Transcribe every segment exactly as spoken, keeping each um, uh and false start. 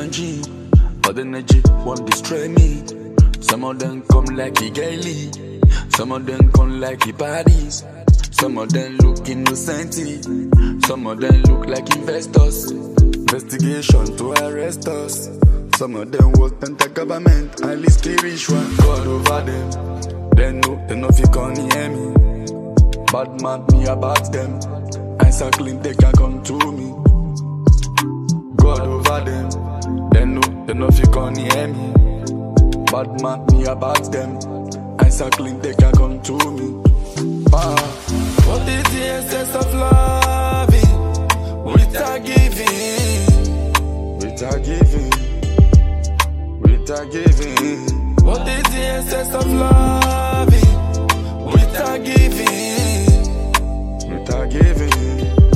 and G, but energy won't destroy me. Some of them come like he gaily, some of them come like he parties. Some of them look innocent, some of them look like investors. Investigation to arrest us. Some of them work in the government, highly spiritual. God over them, they know they know if you can't hear me. Bad man me about them, answer clean they can come to me. God over them, they know they know if you can't hear me. Bad man me about them, answer clean they can come to me. Ah. What is the essence of loving without giving? Without giving, without giving. What is the essence of loving without giving? Without giving.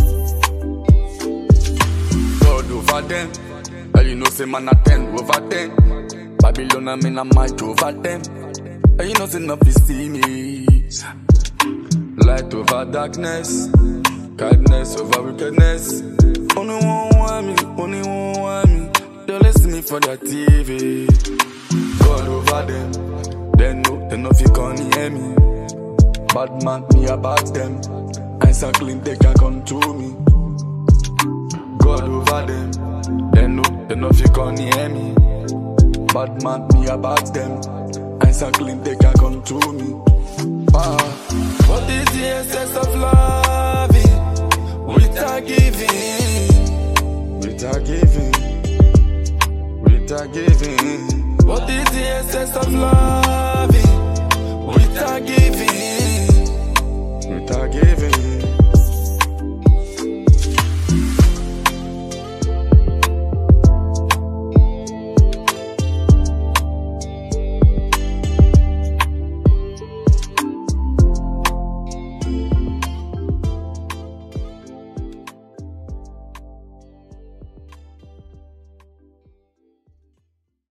God over them, and you know say man a ten over ten. Babylon I mean a match over them, and you know say nothing see me. Light over darkness, kindness over wickedness. Only one want me, only one want me. Don't listen me for that T V. God over them, they know, they know if you can't hear me. Bad man me about them, answer clean they can come to me. God over them, they know, they know if you can't hear me. Bad man me about them, answer clean they can come to me. Ah. What is the essence of loving without giving? Without giving, without giving. What is the essence of love?